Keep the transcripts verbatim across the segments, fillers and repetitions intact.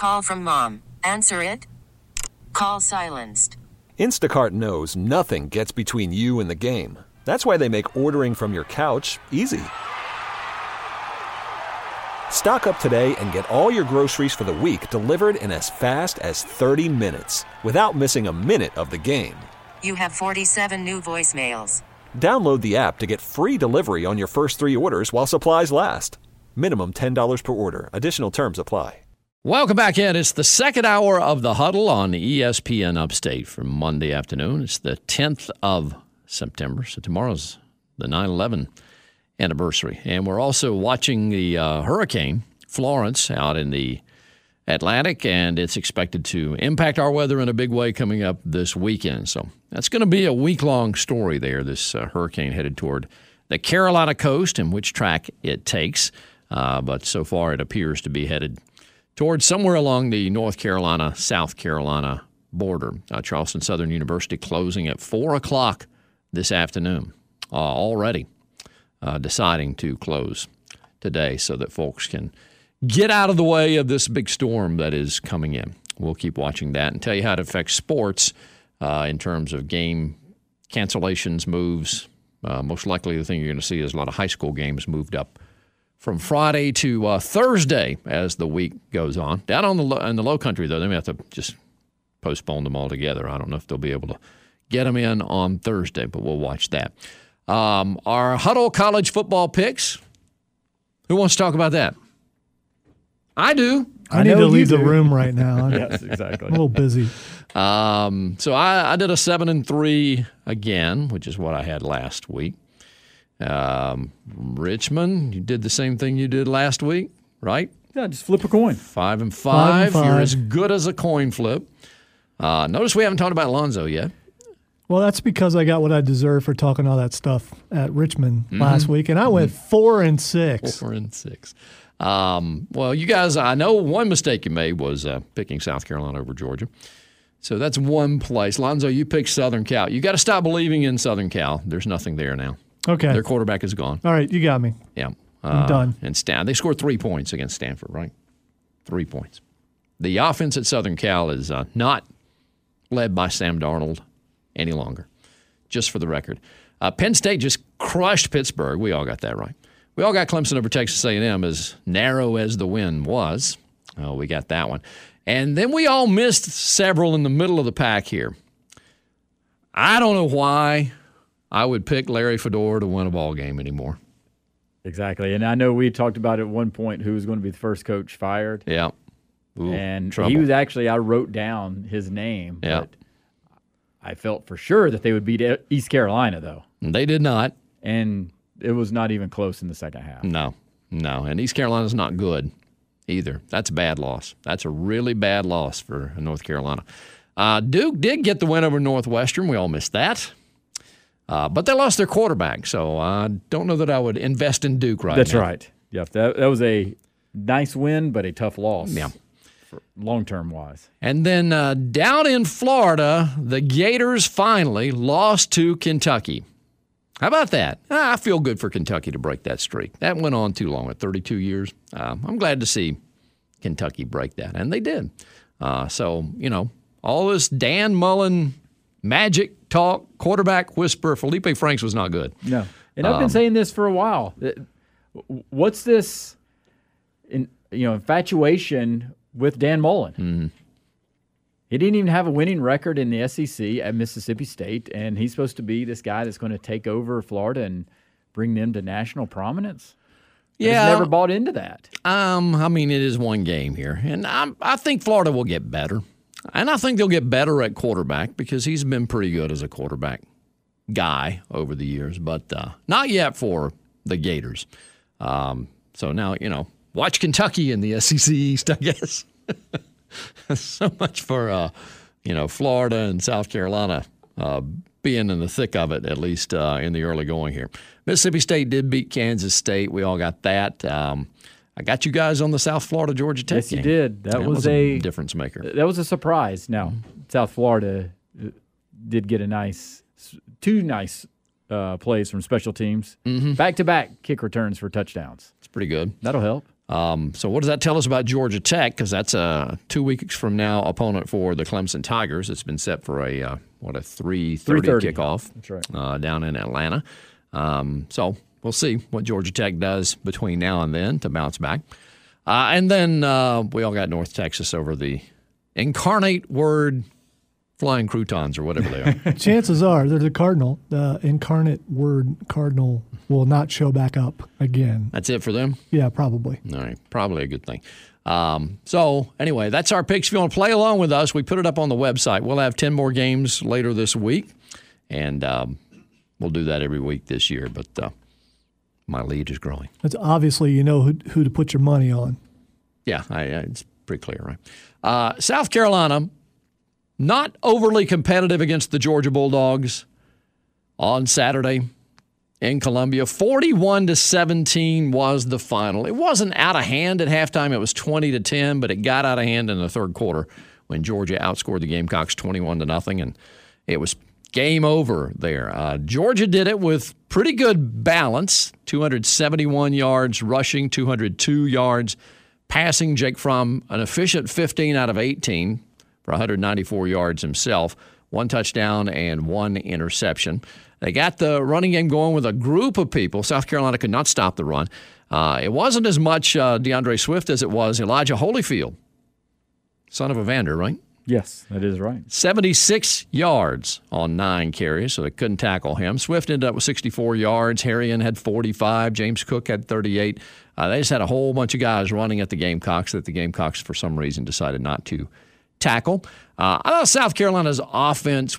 Call from mom. Answer it. Call silenced. Instacart knows nothing gets between you and the game. That's why they make ordering from your couch easy. Stock up today and get all your groceries for the week delivered in as fast as thirty minutes without missing a minute of the game. You have forty-seven new voicemails. Download the app to get free delivery on your first three orders while supplies last. Minimum ten dollars per order. Additional terms apply. Welcome back in. It's the second hour of the Huddle on E S P N Upstate for Monday afternoon. It's the tenth of September, so tomorrow's the nine eleven anniversary. And we're also watching the uh, Hurricane Florence out in the Atlantic, and it's expected to impact our weather in a big way coming up this weekend. So that's going to be a week-long story there, this uh, hurricane headed toward the Carolina coast and which track it takes. Uh, but so far it appears to be headed towards somewhere along the North Carolina, South Carolina border. Uh, Charleston Southern University closing at four o'clock this afternoon, uh, already uh, deciding to close today so that folks can get out of the way of this big storm that is coming in. We'll keep watching that and tell you how it affects sports uh, in terms of game cancellations, moves. Uh, most likely the thing you're going to see is a lot of high school games moved up from Friday to uh, Thursday as the week goes on. Down on the low, in the low country, though, they may have to just postpone them altogether. I don't know if they'll be able to get them in on Thursday, but we'll watch that. Um, our Huddle college football picks. Who wants to talk about that? I do. I, I need to leave the room right now. Yes, exactly. I'm a little busy. Um, so I, I did a seven and three again, which is what I had last week. Um, Richmond, you did the same thing you did last week, right? Yeah, just flip a coin. Five and five. Five and five. You're as good as a coin flip. Uh, notice we haven't talked about Lonzo yet. Well, that's because I got what I deserve for talking all that stuff at Richmond mm-hmm. last week, and I went mm-hmm. four and six. Four and six. Um, well, you guys, I know one mistake you made was uh, picking South Carolina over Georgia. So that's one place. Lonzo, you picked Southern Cal. You got to stop believing in Southern Cal. There's nothing there now. Okay. Their quarterback is gone. All right, you got me. Yeah. Uh, I'm done. And Stan, they scored three points against Stanford, right? Three points. The offense at Southern Cal is uh, not led by Sam Darnold any longer, just for the record. Uh, Penn State just crushed Pittsburgh. We all got that right. We all got Clemson over Texas A and M, as narrow as the win was. Oh, we got that one. And then we all missed several in the middle of the pack here. I don't know why I would pick Larry Fedora to win a ball game anymore. Exactly. And I know we talked about at one point who was going to be the first coach fired. Yeah. Ooh, and trouble. he was actually, I wrote down his name. Yeah. But I felt for sure that they would beat East Carolina, though. And they did not. And it was not even close in the second half. No, no. And East Carolina's not good either. That's a bad loss. That's a really bad loss for North Carolina. Uh, Duke did get the win over Northwestern. We all missed that. Uh, but they lost their quarterback, so I don't know that I would invest in Duke right That's now. That's right. Yeah, that, that was a nice win, but a tough loss. Yeah. Long-term wise. And then uh, down in Florida, the Gators finally lost to Kentucky. How about that? I feel good for Kentucky to break that streak. That went on too long, at thirty-two years. Uh, I'm glad to see Kentucky break that, and they did. Uh, so, you know, all this Dan Mullen magic talk, quarterback whisper, Felipe Franks was not good. No. And I've been um, saying this for a while. What's this, in, you know, infatuation with Dan Mullen? Mm-hmm. He didn't even have a winning record in the S E C at Mississippi State, and he's supposed to be this guy that's going to take over Florida and bring them to national prominence. Yeah, I've never bought into that. Um, I mean, it is one game here, and I'm, I think Florida will get better, and I think they'll get better at quarterback because he's been pretty good as a quarterback guy over the years, but uh, not yet for the Gators. Um, so now, you know, watch Kentucky in the S E C East, I guess. So much for, uh, you know, Florida and South Carolina uh, being in the thick of it, at least uh, in the early going here. Mississippi State did beat Kansas State. We all got that. Um, I got you guys on the South Florida Georgia Tech yes, game. Yes, you did. That, that was, was a, a difference maker. That was a surprise. Now, mm-hmm. South Florida did get a nice, two nice uh, plays from special teams. Mm-hmm. Back-to-back kick returns for touchdowns. It's pretty good. That'll help. Um, so what does that tell us about Georgia Tech? Because that's a two weeks from now opponent for the Clemson Tigers. It's been set for a uh, what a three thirty kickoff. That's right. Uh, down in Atlanta. Um, so we'll see what Georgia Tech does between now and then to bounce back. Uh, and then uh, we all got North Texas over the incarnate word flying croutons or whatever they are. Chances are they're the Cardinal. The incarnate word Cardinal will not show back up again. That's it for them? Yeah, probably. All right, probably a good thing. Um, so anyway, that's our picks. If you want to play along with us, we put it up on the website. We'll have ten more games later this week, and um, we'll do that every week this year. But uh, my lead is growing. It's obviously you know who, who to put your money on. Yeah, I, I, it's pretty clear, right? Uh, South Carolina, not overly competitive against the Georgia Bulldogs on Saturday in Columbia. forty-one to seventeen was the final. It wasn't out of hand at halftime. It was twenty to ten, but it got out of hand in the third quarter when Georgia outscored the Gamecocks twenty-one to nothing, and it was game over there. Uh, Georgia did it with pretty good balance, two hundred seventy-one yards rushing, two hundred two yards passing. Jake Fromm, an efficient fifteen out of eighteen for one hundred ninety-four yards himself, one touchdown and one interception. They got the running game going with a group of people. South Carolina could not stop the run. Uh, it wasn't as much uh, DeAndre Swift as it was Elijah Holyfield, son of Evander, right? Yes, that is right. seventy-six yards on nine carries, so they couldn't tackle him. Swift ended up with sixty-four yards. Harrion had forty-five. James Cook had thirty-eight. Uh, they just had a whole bunch of guys running at the Gamecocks that the Gamecocks, for some reason, decided not to tackle. Uh, I thought South Carolina's offense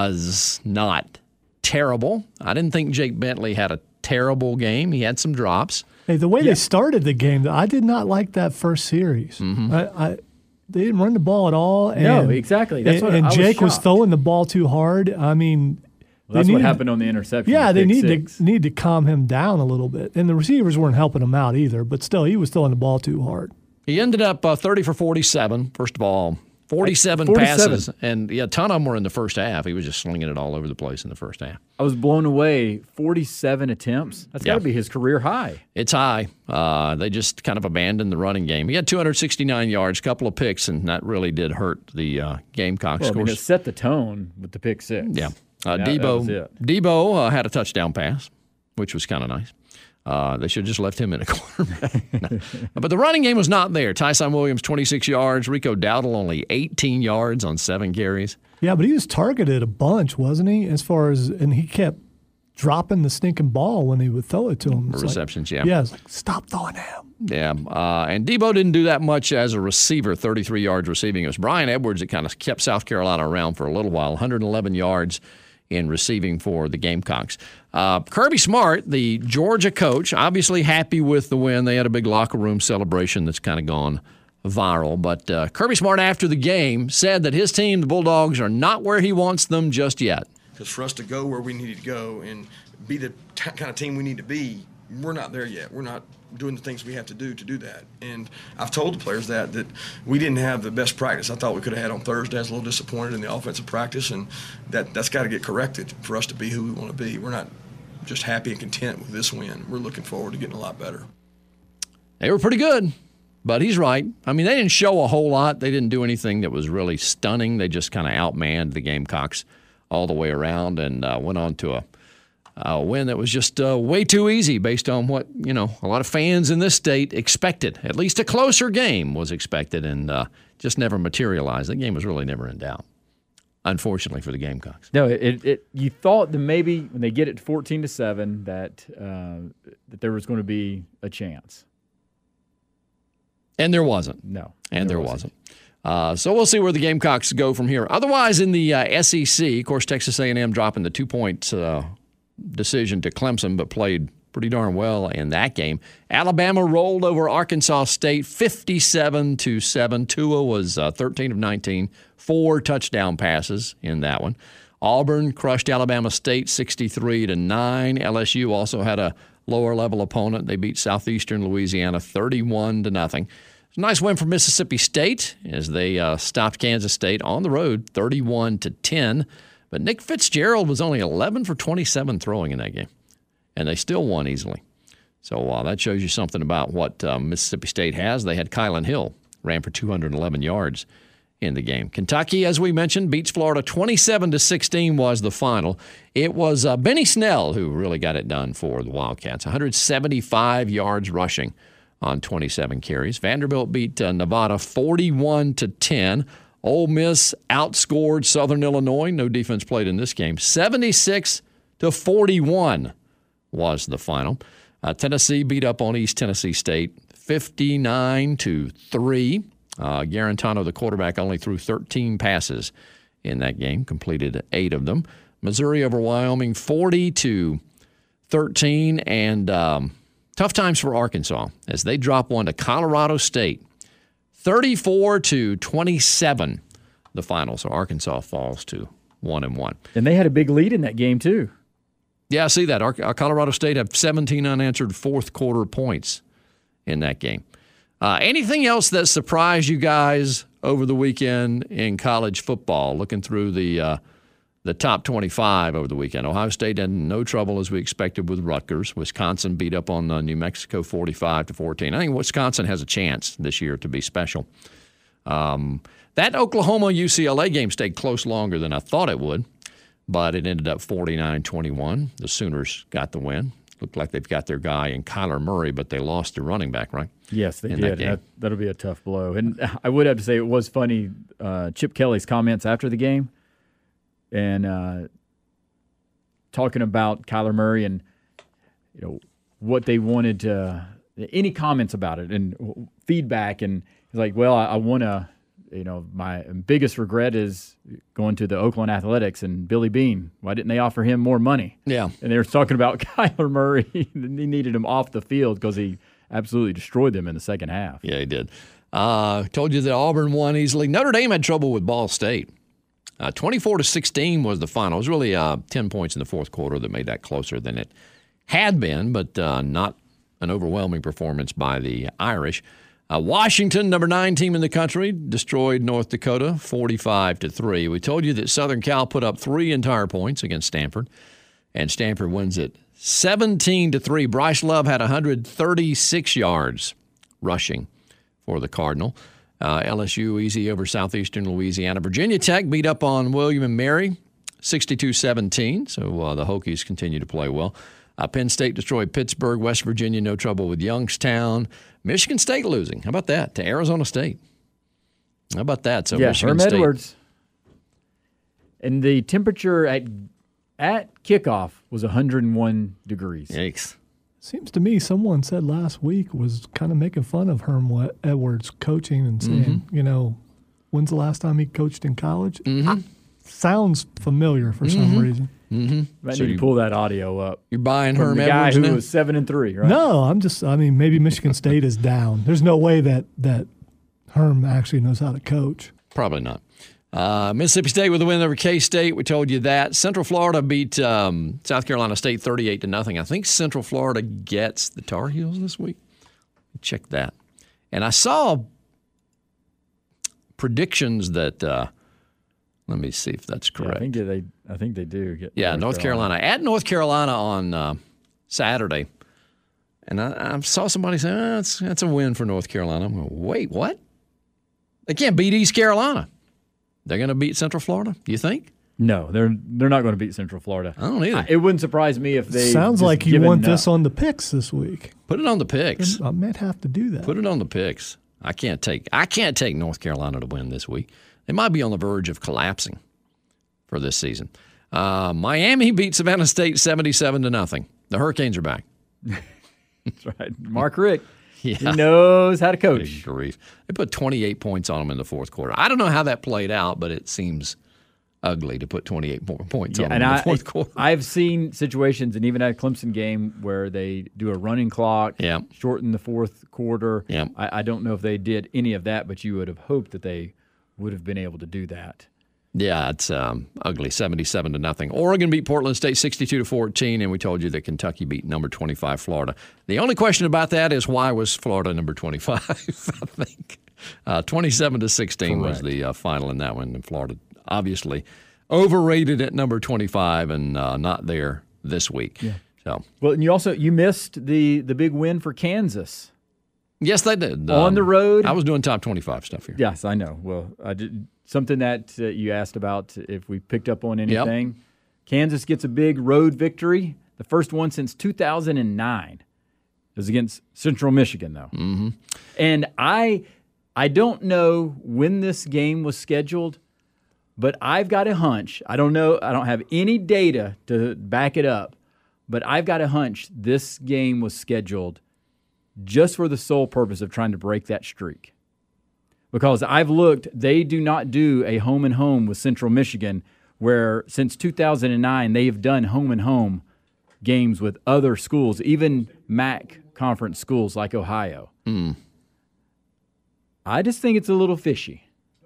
was not terrible. I didn't think Jake Bentley had a terrible game. He had some drops. Hey, the way Yeah. they started the game, I did not like that first series. Mm-hmm. I, I, they didn't run the ball at all. And, No, exactly. That's and, what and I was Jake was shocked. throwing the ball too hard. I mean, Well, that's they what needed- happened on the interception. Yeah, the they pick need six. to need to calm him down a little bit. And the receivers weren't helping him out either. But still, he was throwing the ball too hard. He ended up uh, thirty for forty-seven, first of all. forty-seven, forty-seven passes, and yeah, a ton of them were in the first half. He was just slinging it all over the place in the first half. I was blown away. forty-seven attempts. That's got Yeah. to be his career high. It's high. Uh, they just kind of abandoned the running game. He had two hundred sixty-nine yards, a couple of picks, and that really did hurt the uh, Gamecocks. Well, I Of mean, course, it set the tone with the pick six. yeah. Uh, That- that was Debo it. Debo uh, had a touchdown pass, which was kind of nice. Uh, they should have just left him in a quarterback. No. But the running game was not there. Tyson Williams, twenty-six yards. Rico Dowdle, only eighteen yards on seven carries. Yeah, but he was targeted a bunch, wasn't he? As far as and he kept dropping the stinking ball when they would throw it to him. It's like- Receptions, yeah. Yeah, it's like stop throwing him. Yeah, uh, and Debo didn't do that much as a receiver, thirty-three yards receiving. It was Brian Edwards that kind of kept South Carolina around for a little while, one hundred eleven yards in receiving for the Gamecocks. Uh, Kirby Smart, the Georgia coach, obviously happy with the win. They had a big locker room celebration that's kind of gone viral. But uh, Kirby Smart, after the game, said that his team, the Bulldogs, are not where he wants them just yet. Because for us to go where we need to go and be the t- kind of team we need to be, we're not there yet. We're not doing the things we have to do to do that. And I've told the players that, that we didn't have the best practice I thought we could have had on Thursday. I was a little disappointed in the offensive practice, and that, that's got to get corrected for us to be who we want to be. We're not just happy and content with this win. We're looking forward to getting a lot better. They were pretty good, but he's right. I mean, they didn't show a whole lot. They didn't do anything that was really stunning. They just kind of outmanned the Gamecocks all the way around and uh, went on to a, a win that was just uh, way too easy based on what, you know, a lot of fans in this state expected. At least a closer game was expected and uh, just never materialized. The game was really never in doubt, unfortunately for the Gamecocks. No, it, it. You thought that maybe when they get it fourteen to seven that uh, that there was going to be a chance. And there wasn't. No, And there wasn't. Uh, so we'll see where the Gamecocks go from here. Otherwise, in the uh, S E C, of course, Texas A and M dropping the two-point uh, decision to Clemson, but played pretty darn well in that game. Alabama rolled over Arkansas State fifty-seven to seven. Tua was uh, thirteen of nineteen, four touchdown passes in that one. Auburn crushed Alabama State sixty-three to nine. L S U also had a lower-level opponent. They beat Southeastern Louisiana thirty-one to nothing. It's a nice win for Mississippi State as they uh, stopped Kansas State on the road thirty-one to ten. But Nick Fitzgerald was only eleven for twenty-seven throwing in that game, and they still won easily. So uh, that shows you something about what uh, Mississippi State has. They had Kylan Hill, ran for two hundred eleven yards in the game. Kentucky, as we mentioned, beats Florida twenty-seven to sixteen was the final. It was uh, Benny Snell who really got it done for the Wildcats. one hundred seventy-five yards rushing on twenty-seven carries. Vanderbilt beat uh, Nevada forty-one to ten. Ole Miss outscored Southern Illinois. No defense played in this game. seventy-six to forty-one was the final. Uh, Tennessee beat up on East Tennessee State fifty-nine to three. Uh, Garantano, the quarterback, only threw thirteen passes in that game, completed eight of them. Missouri over Wyoming forty to thirteen, and um, tough times for Arkansas as they drop one to Colorado State. thirty-four to twenty-seven, the final. So Arkansas falls to one and one. And they had a big lead in that game too. Yeah, I see that. Our, our Colorado State have seventeen unanswered fourth quarter points in that game. Uh, anything else that surprised you guys over the weekend in college football? Looking through the uh, the top twenty-five over the weekend, Ohio State had no trouble as we expected with Rutgers. Wisconsin beat up on uh, New Mexico forty-five to fourteen. I think Wisconsin has a chance this year to be special. Um, that Oklahoma U C L A game stayed close longer than I thought it would, but it ended up forty-nine twenty-one. The Sooners got the win. Looked like they've got their guy in Kyler Murray, but they lost their running back, right? Yes, they in did. That game. That, that'll be a tough blow. And I would have to say it was funny, uh, Chip Kelly's comments after the game and uh, talking about Kyler Murray and you know what they wanted to – any comments about it and feedback. And he's like, well, I, I want to – you know, my biggest regret is going to the Oakland Athletics and Billy Bean. Why didn't they offer him more money? Yeah. And they were talking about Kyler Murray. He needed him off the field because he absolutely destroyed them in the second half. Yeah, he did. Uh, told you that Auburn won easily. Notre Dame had trouble with Ball State. Uh, twenty-four to sixteen was the final. It was really uh, ten points in the fourth quarter that made that closer than it had been, but uh, not an overwhelming performance by the Irish. Uh, Washington, number nine team in the country, destroyed North Dakota forty-five to three. We told you that Southern Cal put up three entire points against Stanford, and Stanford wins it seventeen to three. Bryce Love had one hundred thirty-six yards rushing for the Cardinal. Uh, L S U easy over Southeastern Louisiana. Virginia Tech beat up on William and Mary sixty-two seventeen, so uh, the Hokies continue to play well. Uh, Penn State destroyed Pittsburgh. West Virginia, no trouble with Youngstown. Michigan State losing. How about that? To Arizona State. How about that? So yeah, Michigan Herm State. Edwards. And the temperature at at kickoff was one hundred one degrees. Yikes. Seems to me someone said last week was kind of making fun of Herm Edwards coaching and saying, mm-hmm. you know, when's the last time he coached in college? Mm-hmm. I, sounds familiar for mm-hmm. some reason. Mm-hmm. Might so need you, to pull that audio up. You're buying From Herm the guy Edwards who now? was seven and three, right? No, I'm just. I mean, maybe Michigan State is down. There's no way that that Herm actually knows how to coach. Probably not. Uh, Mississippi State with a win over K-State. We told you that. Central Florida beat um, South Carolina State thirty-eight to nothing. I think Central Florida gets the Tar Heels this week. Check that. And I saw predictions that. Uh, let me see if that's correct. Yeah, I think they. I think they do get. Yeah, North, North Carolina. Carolina at North Carolina on uh, Saturday, and I, I saw somebody say, oh, "That's that's a win for North Carolina." I'm going, "Wait, what? They can't beat East Carolina. They're going to beat Central Florida? You think?" No, they're they're not going to beat Central Florida. I don't either. I, it wouldn't surprise me if they. Sounds just like you given want up. this on the picks this week. Put it on the picks. I might have to do that. Put it on the picks. I can't take I can't take North Carolina to win this week. They might be on the verge of collapsing for this season. Uh, Miami beat Savannah State seventy-seven to nothing. The Hurricanes are back. That's right. Mark Richt. Yeah. He knows how to coach. Good grief. They put twenty-eight points on them in the fourth quarter. I don't know how that played out, but it seems ugly to put twenty-eight points yeah, on them and in the I, fourth quarter. I've seen situations, and even at a Clemson game, where they do a running clock, yeah. shorten the fourth quarter. Yeah. I, I don't know if they did any of that, but you would have hoped that they would have been able to do that. Yeah, it's um, ugly, seventy-seven to nothing. Oregon beat Portland State sixty-two to fourteen, and we told you that Kentucky beat number twenty-five Florida. The only question about that is why was Florida number twenty-five? I think uh, twenty-seven to sixteen Correct. was the uh, final in that one, and Florida obviously overrated at number twenty-five and uh, not there this week. Yeah. So well, and you also you missed the the big win for Kansas. Yes, they did. On um, the road. I was doing top twenty-five stuff here. Yes, I know. Well, I did something that uh, you asked about if we picked up on anything. Yep. Kansas gets a big road victory, the first one since two thousand nine. It was against Central Michigan, though. Mm-hmm. And I, I don't know when this game was scheduled, but I've got a hunch. I don't know. I don't have any data to back it up, but I've got a hunch this game was scheduled just for the sole purpose of trying to break that streak. Because I've looked, they do not do a home and home with Central Michigan, where since two thousand nine they have done home and home games with other schools, even M A C conference schools like Ohio. Mm. I just think it's a little fishy.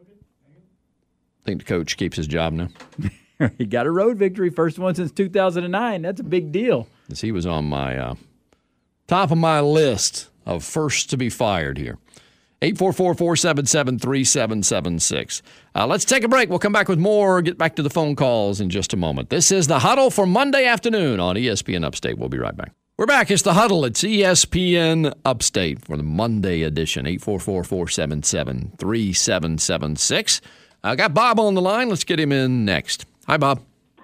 I think the coach keeps his job now. He got a road victory, first one since two thousand nine. That's a big deal. As he was on my uh, top of my list of first to be fired here. eight four four, four seven seven, three seven seven six. Uh, let's take a break. We'll come back with more. Get back to the phone calls in just a moment. This is The Huddle for Monday afternoon on E S P N Upstate. We'll be right back. We're back. It's The Huddle. It's E S P N Upstate for the Monday edition. eight four four, four seven seven, three seven seven six. I got Bob on the line. Let's get him in next. Hi, Bob.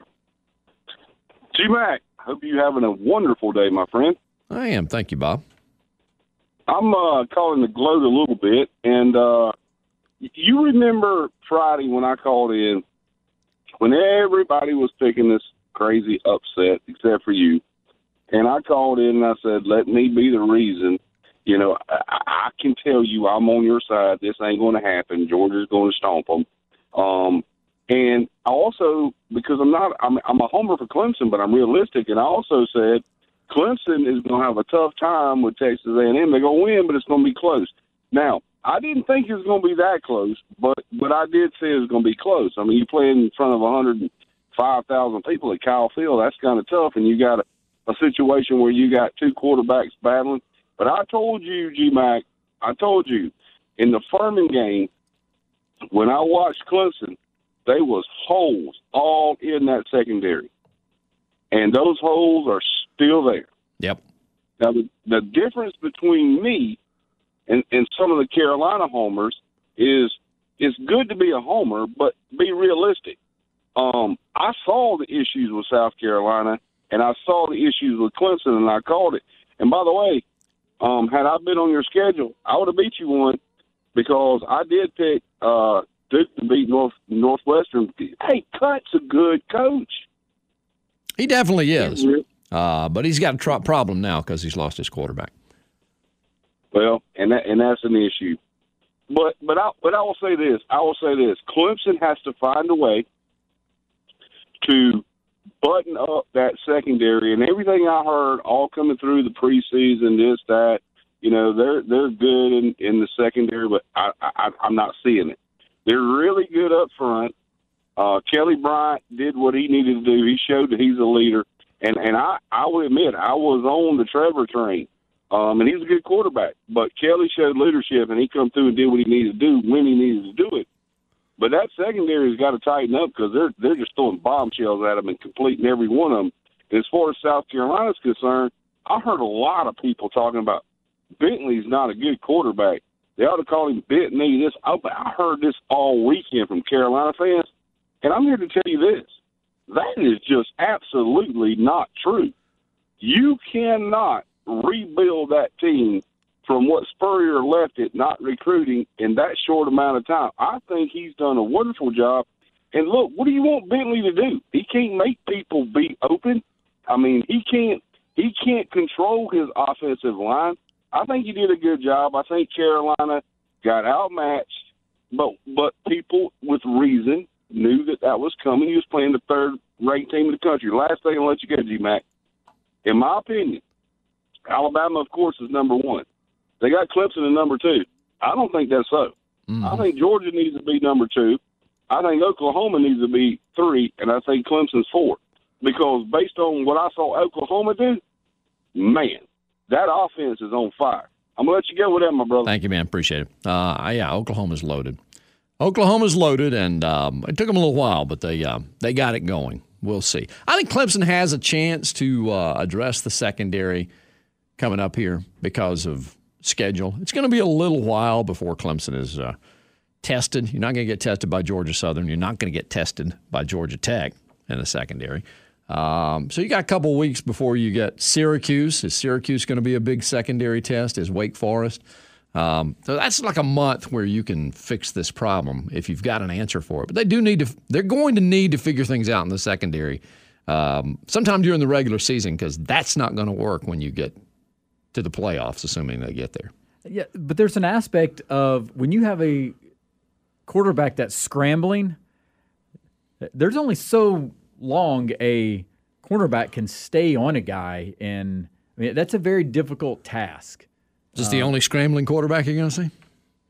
G-Mac, hope you're having a wonderful day, my friend. I am. Thank you, Bob. I'm uh, calling to gloat a little bit, and uh, you remember Friday when I called in, when everybody was picking this crazy upset, except for you, and I called in and I said, let me be the reason. You know, I, I can tell you I'm on your side. This ain't going to happen. Georgia's going to stomp them. Um, and I also, because I'm not, I'm, I'm a homer for Clemson, but I'm realistic, and I also said, Clemson is going to have a tough time with Texas A and M. They're going to win, but it's going to be close. Now, I didn't think it was going to be that close, but but I did say it was going to be close. I mean, you play in front of one hundred five thousand people at Kyle Field. That's kind of tough, and you got a, a situation where you got two quarterbacks battling. But I told you, G-Mac, I told you, in the Furman game, when I watched Clemson, they was holes all in that secondary. And those holes are still there. Yep. Now, the, the difference between me and, and some of the Carolina homers is it's good to be a homer, but be realistic. Um, I saw the issues with South Carolina, and I saw the issues with Clemson, and I called it. And by the way, um, had I been on your schedule, I would have beat you one because I did pick uh, Duke to beat North Northwestern. Hey, Cut's a good coach. He definitely is. Uh, but he's got a tr- problem now because he's lost his quarterback. Well, and that, and that's an issue. But but I but I will say this. I will say this. Clemson has to find a way to button up that secondary, and everything I heard all coming through the preseason, this, that, you know, they're they're good in, in the secondary, but I, I I'm not seeing it. They're really good up front. Uh, Kelly Bryant did what he needed to do. He showed that he's a leader. And and I, I will admit, I was on the Trevor train. Um, and he's a good quarterback. But Kelly showed leadership, and he come through and did what he needed to do when he needed to do it. But that secondary has got to tighten up because they're, they're just throwing bombshells at them and completing every one of them. And as far as South Carolina's concerned, I heard a lot of people talking about Bentley's not a good quarterback. They ought to call him Bentley. This, I heard this all weekend from Carolina fans. And I'm here to tell you this. That is just absolutely not true. You cannot rebuild that team from what Spurrier left it, not recruiting, in that short amount of time. I think he's done a wonderful job. And look, what do you want Bentley to do? He can't make people be open. I mean, he can't he can't control his offensive line. I think he did a good job. I think Carolina got outmatched, but but people with reason knew that that was coming. He was playing the third-ranked team in the country. Last thing, I'll let you go, G-Mac. In my opinion, Alabama, of course, is number one. They got Clemson at number two. I don't think that's so. Mm-hmm. I think Georgia needs to be number two. I think Oklahoma needs to be three, and I think Clemson's four. Because based on what I saw Oklahoma do, man, that offense is on fire. I'm going to let you go with that, my brother. Thank you, man. Appreciate it. Uh, yeah, Oklahoma's loaded. Oklahoma's loaded, and um, it took them a little while, but they uh, they got it going. we'll see. I think Clemson has a chance to uh, address the secondary coming up here because of schedule. It's going to be a little while before Clemson is uh, tested. You're not going to get tested by Georgia Southern. You're not going to get tested by Georgia Tech in the secondary. Um, so you got a couple weeks before you get Syracuse. Is Syracuse going to be a big secondary test? Is Wake Forest? Um, so that's like a month where you can fix this problem if you've got an answer for it. But they do need to. They're going to need to figure things out in the secondary um, sometime during the regular season, because that's not going to work when you get to the playoffs, assuming they get there. Yeah, but there's an aspect of when you have a quarterback that's scrambling, there's only so long a cornerback can stay on a guy, and I mean, that's a very difficult task. Is this the only scrambling quarterback you're going to see?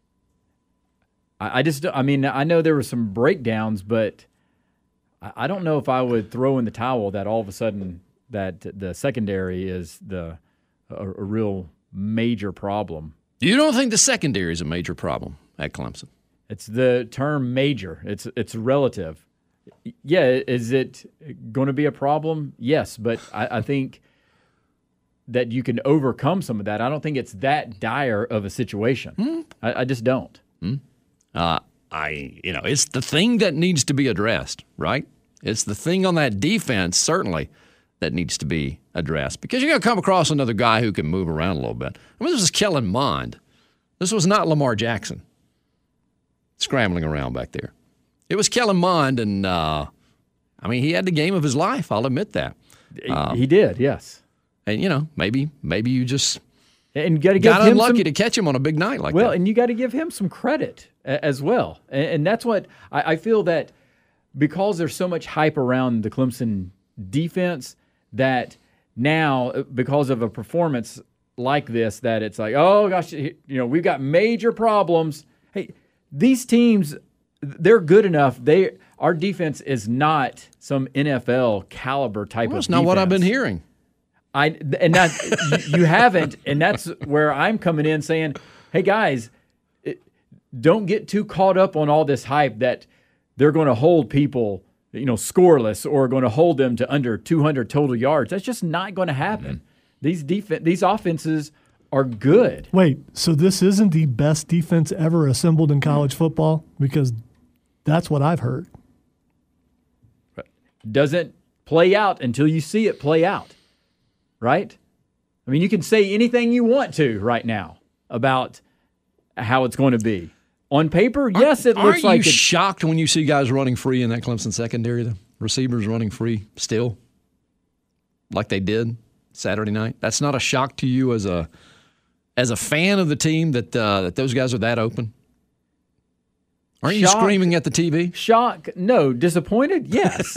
I, I just, I mean, I know there were some breakdowns, but I, I don't know if I would throw in the towel that all of a sudden that the secondary is the a, a real major problem. You don't think the secondary is a major problem at Clemson? It's the term major. It's it's relative. Yeah, is it going to be a problem? Yes, but I, I think that you can overcome some of that. I don't think it's that dire of a situation. Hmm. I, I just don't. Hmm. Uh, I, you know, it's the thing that needs to be addressed, right? It's the thing on that defense, certainly, that needs to be addressed, because you're going to come across another guy who can move around a little bit. I mean, this was Kellen Mond. This was not Lamar Jackson scrambling around back there. It was Kellen Mond, and, uh, I mean, he had the game of his life. I'll admit that. Um, he did, yes. And, you know, maybe maybe you just and you gotta give got him unlucky some, to catch him on a big night like well, that. Well, and you got to give him some credit a, as well. And, and that's what I, I feel that because there's so much hype around the Clemson defense that now, because of a performance like this, that it's like, oh, gosh, you know, we've got major problems. Hey, these teams, they're good enough. They Our defense is not some N F L caliber type well, of defense. That's not what I've been hearing. I and that you, you haven't, and that's where I'm coming in saying, hey guys, it, don't get too caught up on all this hype that they're going to hold people, you know, scoreless, or going to hold them to under two hundred total yards. That's just not going to happen. Mm-hmm. These def- these offenses are good. Wait, so this isn't the best defense ever assembled in college football? Because that's what I've heard. Doesn't play out until you see it play out. Right? I mean, you can say anything you want to right now about how it's going to be. On paper, yes, it looks Aren't like you it's shocked when you see guys running free in that Clemson secondary, the receivers running free still, like they did Saturday night? That's not a shock to you as a as a fan of the team that uh, that those guys are that open? Aren't you Shock. screaming at the T V? Shock? No. Disappointed? Yes.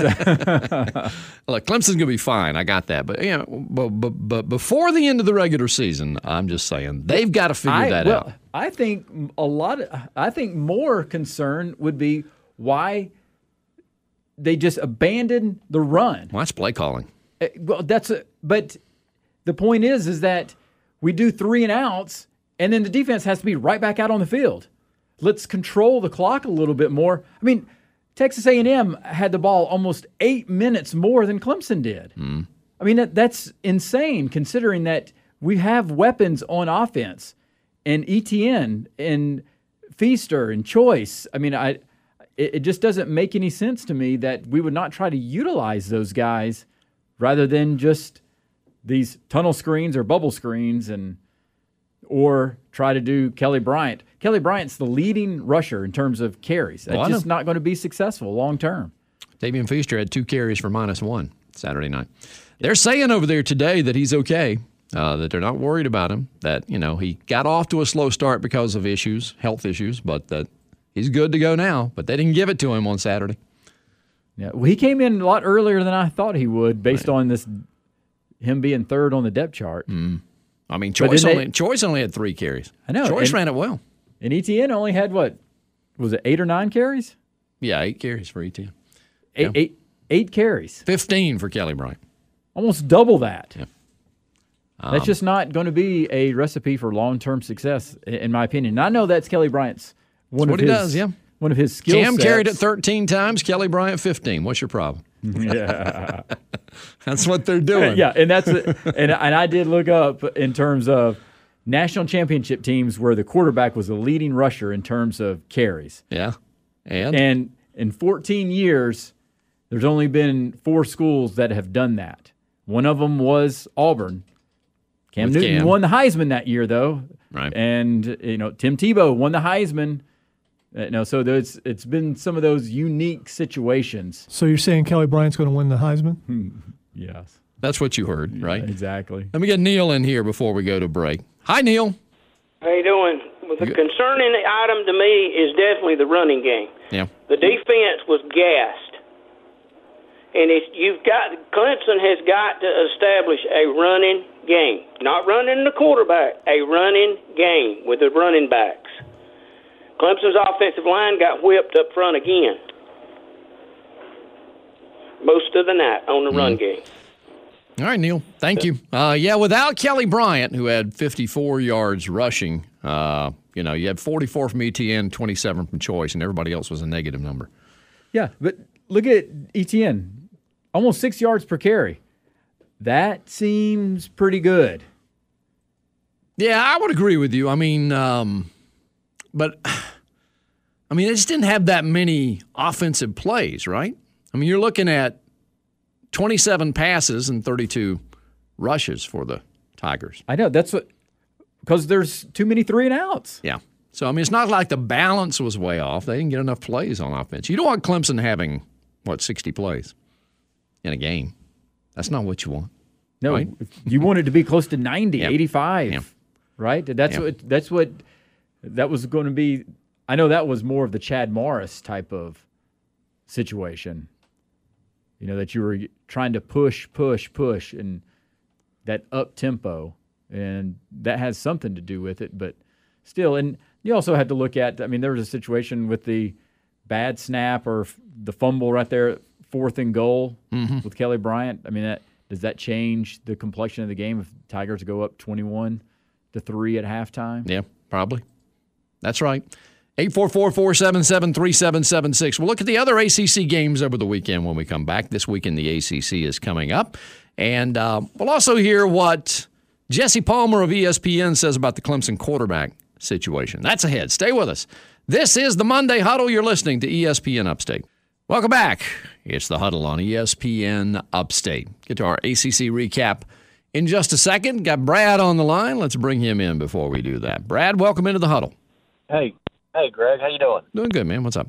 Look, Clemson's going to be fine. I got that. But, you know, but, but, but before the end of the regular season, I'm just saying, they've got to figure I, that well, out. I think a lot of, I think more concern would be why they just abandoned the run. Well, that's play calling. Uh, Well, that's a, but the point is, is that we do three and outs, and then the defense has to be right back out on the field. Let's control the clock a little bit more. I mean, Texas A and M had the ball almost eight minutes more than Clemson did. Mm. I mean, that, that's insane considering that we have weapons on offense, and E T N and Feaster and Choice. I mean, I it, it just doesn't make any sense to me that we would not try to utilize those guys rather than just these tunnel screens or bubble screens and or try to do Kelly Bryant. Kelly Bryant's the leading rusher in terms of carries. It's Well, just not going to be successful long term. Davian Feaster had two carries for minus one Saturday night. They're saying over there today that he's okay, uh, that they're not worried about him, that, you know, he got off to a slow start because of issues, health issues, but that he's good to go now. But they didn't give it to him on Saturday. Yeah, well, he came in a lot earlier than I thought he would, based right. on this him being third on the depth chart. Mm. I mean, Choice only, they, Choice only had three carries. I know. Choice and, ran it well. And E T N only had, what, was it eight or nine carries? Yeah, eight carries for E T N. Eight, yeah. eight, eight carries. fifteen for Kelly Bryant. Almost double that. Yeah. Um, that's just not going to be a recipe for long-term success, in my opinion. And I know that's Kelly Bryant's one that's of what his, he does, yeah. one of his skill Cam sets. carried it thirteen times, Kelly Bryant fifteen. What's your problem? Yeah. That's what they're doing. Yeah, and that's and and I did look up in terms of national championship teams where the quarterback was the leading rusher in terms of carries. Yeah. And? And in fourteen years, there's only been four schools that have done that. One of them was Auburn. Cam With Newton Cam. won the Heisman that year, though. Right. And, you know, Tim Tebow won the Heisman. Uh, no, so there's, it's been some of those unique situations. So you're saying Kelly Bryant's going to win the Heisman? Yes. That's what you heard, right? Yeah, exactly. Let me get Neil in here before we go to break. Hi, Neil. How you doing? Well, the Good. concerning item to me is definitely the running game. Yeah. The defense was gassed, and it's, you've got Clemson has got to establish a running game, not running the quarterback, a running game with the running backs. Clemson's offensive line got whipped up front again most of the night on the mm. run game. All right, Neil. Thank you. Uh, yeah, without Kelly Bryant, who had fifty-four yards rushing, uh, you know, you had forty-four from E T N, twenty-seven from Choice, and everybody else was a negative number. Yeah, but look at E T N, almost six yards per carry. That seems pretty good. Yeah, I would agree with you. I mean, um, but, I mean, they just didn't have that many offensive plays, right? I mean, you're looking at twenty-seven passes and thirty-two rushes for the Tigers. I know. That's what – because there's too many three and outs. Yeah. So, I mean, it's not like the balance was way off. They didn't get enough plays on offense. You don't want Clemson having, what, sixty plays in a game. That's not what you want. No, right? You want it to be close to ninety, yeah. eighty-five, yeah. right? That's yeah. what that's what that was going to be. I know that was more of the Chad Morris type of situation. You know, that you were trying to push, push, push, and that up tempo, and that has something to do with it. But still, and you also have to look at. I mean, there was a situation with the bad snap or the fumble right there, fourth and goal mm-hmm. with Kelly Bryant. I mean, that. Does that change the complexion of the game if Tigers go up twenty-one to three at halftime? Yeah, probably. That's right. eight four four, four seven seven, three seven seven six. We'll look at the other A C C games over the weekend when we come back. This weekend, the A C C is coming up. And uh, we'll also hear what Jesse Palmer of E S P N says about the Clemson quarterback situation. That's ahead. Stay with us. This is the Monday Huddle. You're listening to E S P N Upstate. Welcome back. It's the Huddle on E S P N Upstate. Get to our A C C recap in just a second. Got Brad on the line. Let's bring him in before we do that. Brad, welcome into the Huddle. Hey, hey, Greg, how you doing? Doing good, man. What's up?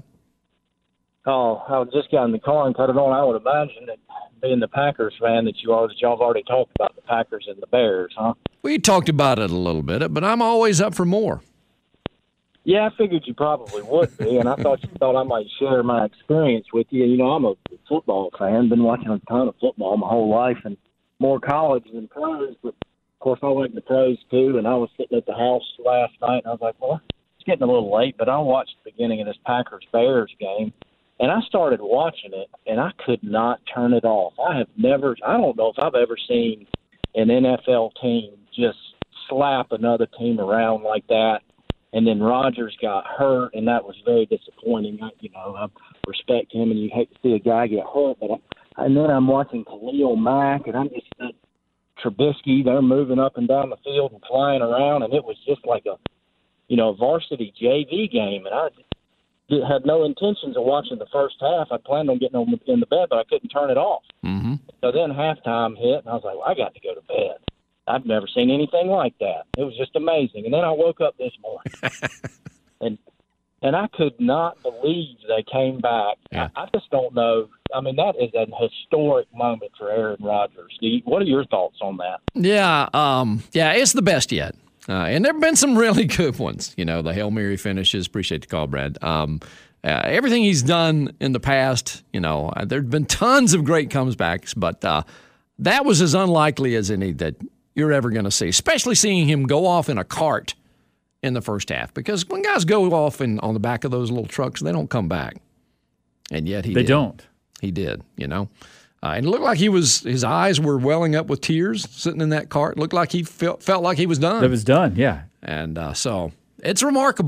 Oh, I just got in the car and cut it on. I would imagine that being the Packers fan that you are, that y'all have already talked about the Packers and the Bears, huh? We talked about it a little bit, but I'm always up for more. Yeah, I figured you probably would be, and I thought you thought I might share my experience with you. You know, I'm a football fan, been watching a ton of football my whole life, and more college than pros, but of course I went to pros too, and I was sitting at the house last night, and I was like, well, it's getting a little late, but I watched the beginning of this Packers-Bears game, and I started watching it, and I could not turn it off. I have never, I don't know if I've ever seen an N F L team just slap another team around like that. And then Rodgers got hurt, and that was very disappointing. I, you know, I respect him, and you hate to see a guy get hurt. But I, and then I'm watching Khalil Mack, and I'm just uh, Trubisky. They're moving up and down the field and flying around, and it was just like a, you know, varsity J V game. And I did, had no intentions of watching the first half. I planned on getting on in the bed, but I couldn't turn it off. Mm-hmm. So then halftime hit, and I was like, well, I got to go to bed. I've never seen anything like that. It was just amazing. And then I woke up this morning, and and I could not believe they came back. Yeah. I, I just don't know. I mean, that is an historic moment for Aaron Rodgers. Do you, what are your thoughts on that? Yeah, um, yeah, it's the best yet. Uh, and there have been some really good ones. You know, the Hail Mary finishes. Appreciate the call, Brad. Um, uh, everything he's done in the past, you know, uh, there have been tons of great comebacks, but uh, that was as unlikely as any that you're ever going to see, especially seeing him go off in a cart in the first half. Because when guys go off in, on the back of those little trucks, they don't come back. And yet he they did. They don't. He did, you know. Uh, and it looked like he was, his eyes were welling up with tears sitting in that cart. It looked like he felt, felt like he was done. It was done, yeah. And uh, so it's remarkable.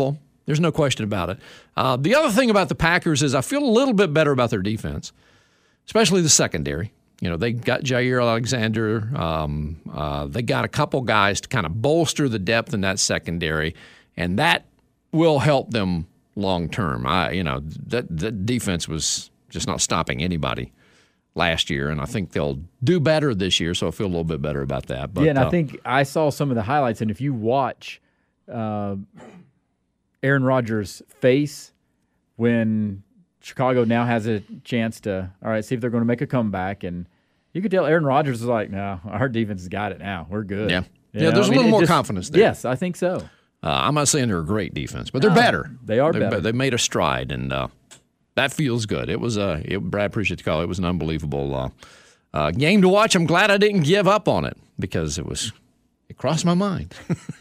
There's no question about it. Uh, the other thing about the Packers is I feel a little bit better about their defense, especially the secondary. You know, they got Jair Alexander. Um, uh, they got a couple guys to kind of bolster the depth in that secondary, and that will help them long term. I, you know, that that defense was just not stopping anybody last year, and I think they'll do better this year. So I feel a little bit better about that. But, yeah, and uh, I think I saw some of the highlights, and if you watch uh, Aaron Rodgers' face when Chicago now has a chance to, all right, see if they're going to make a comeback. And you could tell Aaron Rodgers was like, no, our defense has got it now. We're good. Yeah. You Yeah, know? there's I a mean, little it more just- confidence there. Yes, I think so. Uh, I'm not saying they're a great defense, but they're No, better. they are They're better. be- They made a stride, and uh, that feels good. It was a it, Brad, appreciate the call. It was an unbelievable uh, uh, game to watch. I'm glad I didn't give up on it because it was it crossed my mind.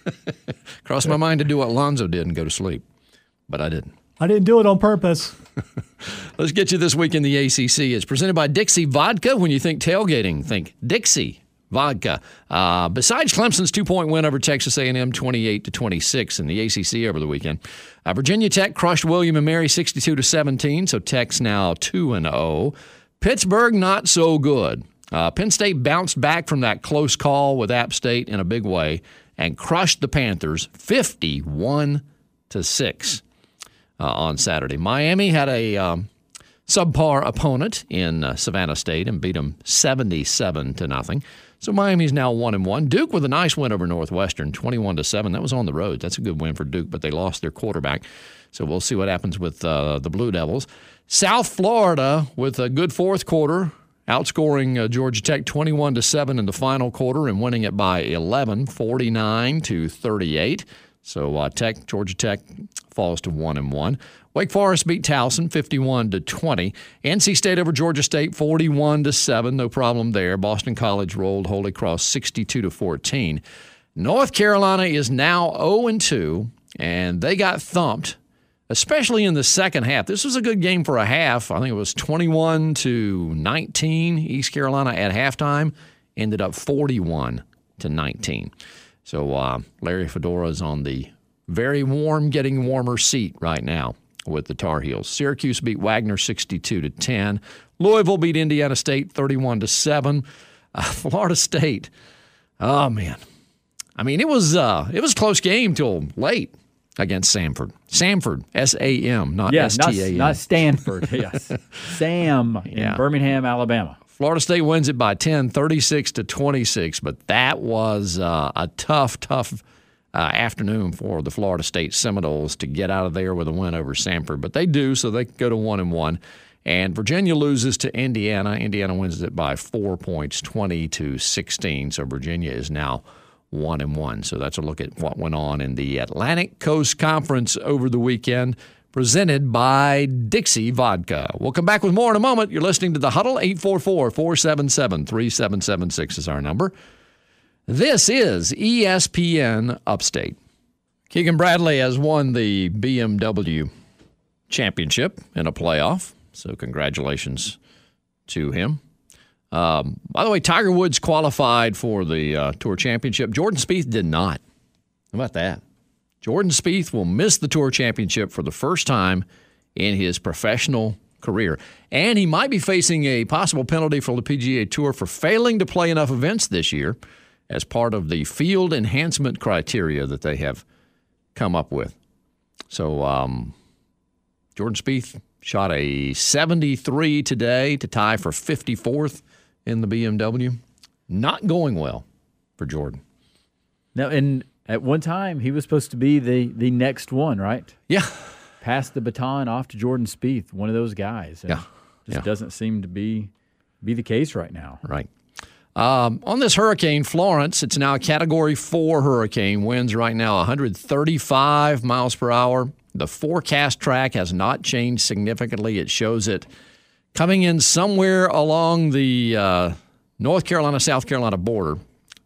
crossed my mind to do what Lonzo did and go to sleep, but I didn't. I didn't do it on purpose. Let's get you this week in the A C C. It's presented by Dixie Vodka. When you think tailgating, think Dixie Vodka. Uh, besides Clemson's two-point win over Texas A and M, twenty-eight to twenty-six in the A C C over the weekend, uh, Virginia Tech crushed William and Mary sixty-two to seventeen. So Tech's now two and oh. Pittsburgh not so good. Uh, Penn State bounced back from that close call with App State in a big way and crushed the Panthers fifty-one to six. Uh, on Saturday. Miami had a um, subpar opponent in uh, Savannah State and beat them seventy-seven to nothing. So Miami's now one and one. Duke with a nice win over Northwestern, twenty-one to seven. That was on the road. That's a good win for Duke, but they lost their quarterback. So we'll see what happens with uh, the Blue Devils. South Florida with a good fourth quarter, outscoring uh, Georgia Tech twenty-one to seven in the final quarter and winning it by eleven, forty-nine to thirty-eight. So uh, Tech, Georgia Tech falls to one and one. Wake Forest beat Towson fifty-one to twenty. N C State over Georgia State forty-one to seven. No problem there. Boston College rolled Holy Cross sixty-two to fourteen. North Carolina is now oh and two, and they got thumped, especially in the second half. This was a good game for a half. I think it was twenty-one to nineteen. East Carolina at halftime ended up forty-one to nineteen. So uh, Larry Fedora is on the very warm, getting warmer seat right now with the Tar Heels. Syracuse beat Wagner sixty-two to ten. Louisville beat Indiana State thirty-one to seven. Uh, Florida State, oh man, I mean it was uh, it was a close game till late against Samford. Samford, S A M, not Yeah, S not, T A M. not Stanford. Yes, Sam in Yeah. Birmingham, Alabama. Florida State wins it by ten, thirty-six to twenty-six, but that was uh, a tough, tough uh, afternoon for the Florida State Seminoles to get out of there with a win over Samford. But they do, so they go to one and one. And Virginia loses to Indiana. Indiana wins it by four points, twenty to sixteen. So Virginia is now one and one. So that's a look at what went on in the Atlantic Coast Conference over the weekend, presented by Dixie Vodka. We'll come back with more in a moment. You're listening to The Huddle. eight four four, four seven seven, three seven seven six is our number. This is E S P N Upstate. Keegan Bradley has won the B M W championship in a playoff, so congratulations to him. Um, by the way, Tiger Woods qualified for the uh, Tour Championship. Jordan Spieth did not. How about that? Jordan Spieth will miss the Tour Championship for the first time in his professional career. And he might be facing a possible penalty for the P G A Tour for failing to play enough events this year as part of the field enhancement criteria that they have come up with. So um, Jordan Spieth shot a seventy-three today to tie for fifty-fourth in the B M W. Not going well for Jordan. Now, and at one time, he was supposed to be the, the next one, right? Yeah. Pass the baton off to Jordan Spieth, one of those guys. And Yeah. Just Yeah. doesn't seem to be be the case right now. Right. Um, on this hurricane, Florence, it's now a Category four hurricane. Winds right now one hundred thirty-five miles per hour. The forecast track has not changed significantly. It shows it coming in somewhere along the uh, North Carolina-South Carolina border.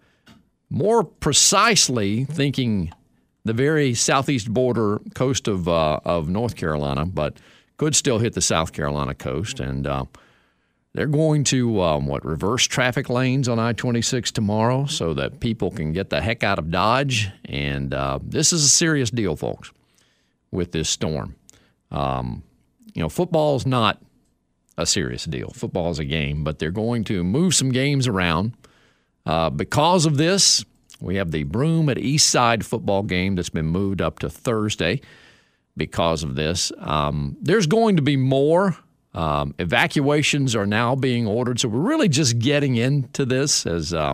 More precisely, thinking the very southeast border coast of uh, of North Carolina, but could still hit the South Carolina coast. And uh, they're going to, um, what, reverse traffic lanes on I twenty-six tomorrow so that people can get the heck out of Dodge. And uh, this is a serious deal, folks. with this storm. Um, you know, football's not a serious deal. Football is a game, but they're going to move some games around. Uh, because of this, we have the Broome at East Side football game that's been moved up to Thursday because of this. Um, there's going to be more. Um, evacuations are now being ordered, so we're really just getting into this as uh,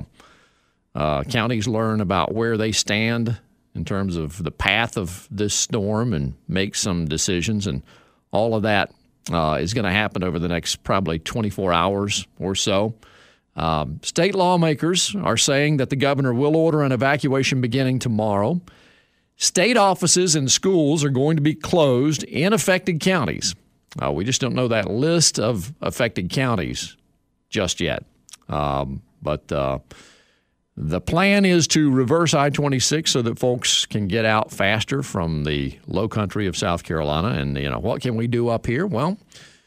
uh, counties learn about where they stand in terms of the path of this storm and make some decisions, and all of that uh, is going to happen over the next probably twenty-four hours or so. Um, state lawmakers are saying that the governor will order an evacuation beginning tomorrow. State offices and schools are going to be closed in affected counties. Uh, we just don't know that list of affected counties just yet. Um, but uh, the plan is to reverse I twenty-six so that folks can get out faster from the low country of South Carolina. And, you know, what can we do up here? Well,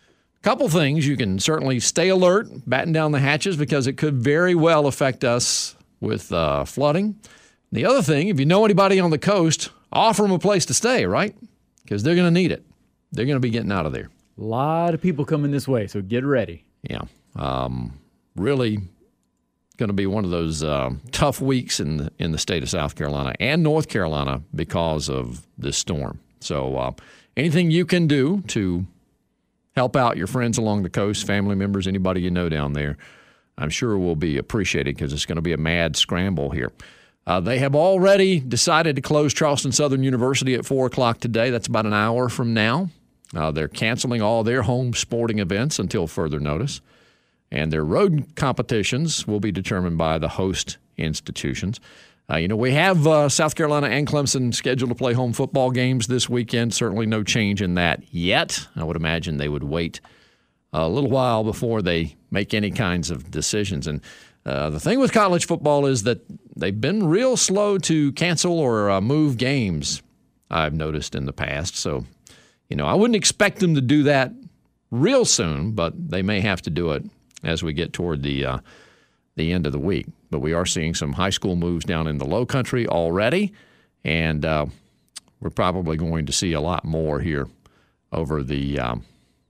a couple things. You can certainly stay alert, batten down the hatches, because it could very well affect us with uh, flooding. The other thing, if you know anybody on the coast, offer them a place to stay, right? Because they're going to need it. They're going to be getting out of there. A lot of people coming this way, so get ready. Yeah. Um, really going to be one of those uh, tough weeks in the, in the state of South Carolina and North Carolina because of this storm. So uh, anything you can do to help out your friends along the coast, family members, anybody you know down there, I'm sure will be appreciated, because it's going to be a mad scramble here. Uh, they have already decided to close Charleston Southern University at four o'clock today. That's about an hour from now. Uh, they're canceling all their home sporting events until further notice. And their road competitions will be determined by the host institutions. Uh, you know, we have uh, South Carolina and Clemson scheduled to play home football games this weekend. Certainly no change in that yet. I would imagine they would wait a little while before they make any kinds of decisions. And uh, the thing with college football is that they've been real slow to cancel or uh, move games, I've noticed in the past. So, you know, I wouldn't expect them to do that real soon, but they may have to do it as we get toward the uh, the end of the week. But we are seeing some high school moves down in the low country already, and uh, we're probably going to see a lot more here over the um,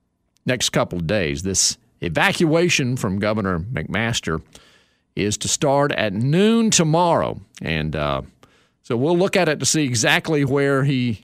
next couple of days. This evacuation from Governor McMaster is to start at noon tomorrow, and uh, so we'll look at it to see exactly where he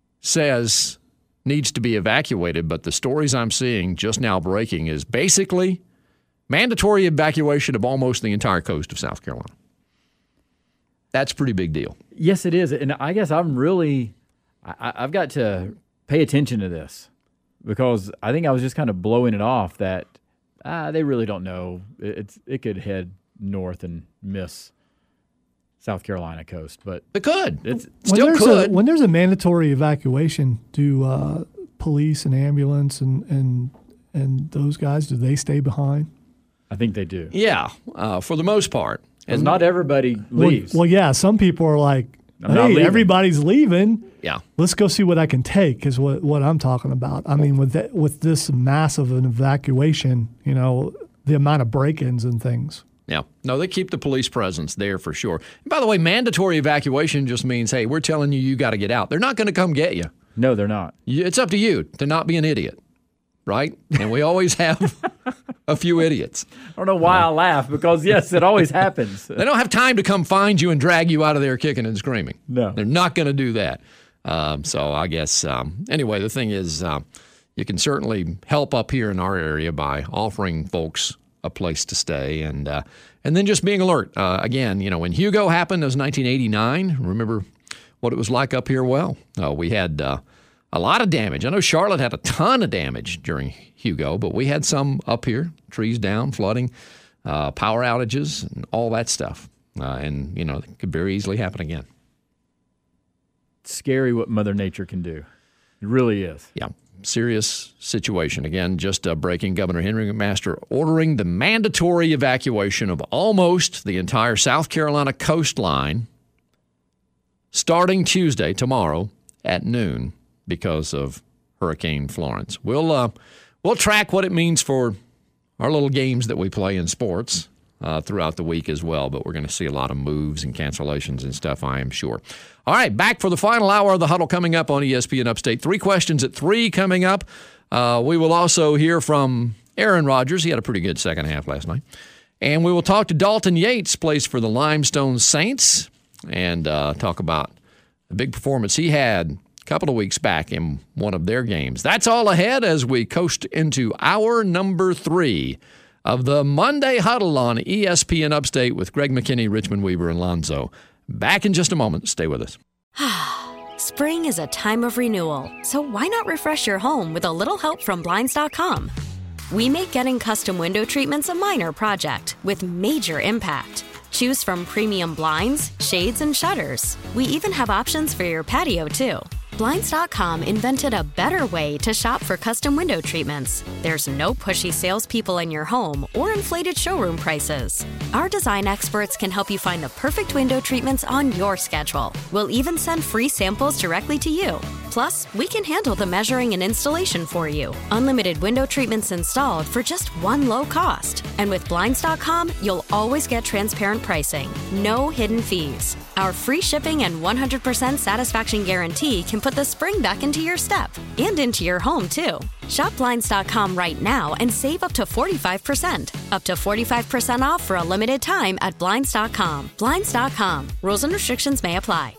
says needs to be evacuated. But the stories I'm seeing just now breaking is basically mandatory evacuation of almost the entire coast of South Carolina. That's a pretty big deal. Yes, it is. And I guess I'm really, I, I've got to pay attention to this, because I think I was just kind of blowing it off that ah, they really don't know. It's It could head north and miss South Carolina coast, but it could. It's still when could. A, when there's a mandatory evacuation, do uh, police and ambulance and, and and those guys, do they stay behind? I think they do. Yeah, uh, for the most part. And not everybody leaves. Well, well, yeah, some people are like, I'm not hey, leaving. everybody's leaving. Yeah. Let's go see what I can take, is what, what I'm talking about. I mean, with that, with this massive an evacuation, you know, the amount of break-ins and things. Yeah. No, they keep the police presence there for sure. And by the way, mandatory evacuation just means, hey, we're telling you you got to get out. They're not going to come get you. No, they're not. It's up to you to not be an idiot, right? And we always have a few idiots. I don't know why I laugh, because, yes, it always happens. They don't have time to come find you and drag you out of there kicking and screaming. No. They're not going to do that. Um, so I guess, um, anyway, the thing is, uh, you can certainly help up here in our area by offering folks a place to stay, and uh, and then just being alert. Uh, again, you know, when Hugo happened, it was nineteen eighty-nine. Remember what it was like up here? Well, uh, we had uh, a lot of damage. I know Charlotte had a ton of damage during Hugo, but we had some up here, trees down, flooding, uh, power outages, and all that stuff. Uh, and, you know, it could very easily happen again. It's scary what Mother Nature can do. It really is. Yeah. Serious situation. Again, just uh, breaking, Governor Henry McMaster ordering the mandatory evacuation of almost the entire South Carolina coastline starting Tuesday, tomorrow, at noon because of Hurricane Florence. We'll uh, we'll track what it means for our little games that we play in sports uh, throughout the week as well, but we're going to see a lot of moves and cancellations and stuff, I am sure. All right, back for the final hour of the Huddle coming up on E S P N Upstate. Three questions at three coming up. Uh, we will also hear from Aaron Rodgers. He had a pretty good second half last night. And we will talk to Dalton Yates, plays for the Limestone Saints, and uh, talk about the big performance he had a couple of weeks back in one of their games. That's all ahead as we coast into hour number three of the Monday Huddle on E S P N Upstate with Greg McKinney, Richmond Weaver, and Lonzo. Back in just a moment. Stay with us. Spring is a time of renewal, so why not refresh your home with a little help from Blinds dot com? We make getting custom window treatments a minor project with major impact. Choose from premium blinds, shades, and shutters. We even have options for your patio, too. Blinds dot com invented a better way to shop for custom window treatments. There's no pushy salespeople in your home or inflated showroom prices. Our design experts can help you find the perfect window treatments on your schedule. We'll even send free samples directly to you. Plus, we can handle the measuring and installation for you. Unlimited window treatments installed for just one low cost. And with Blinds dot com, you'll always get transparent pricing. No hidden fees. Our free shipping and one hundred percent satisfaction guarantee can put the spring back into your step and into your home, too. Shop Blinds dot com right now and save up to forty-five percent. Up to forty-five percent off for a limited time at Blinds dot com. Blinds dot com. Rules and restrictions may apply.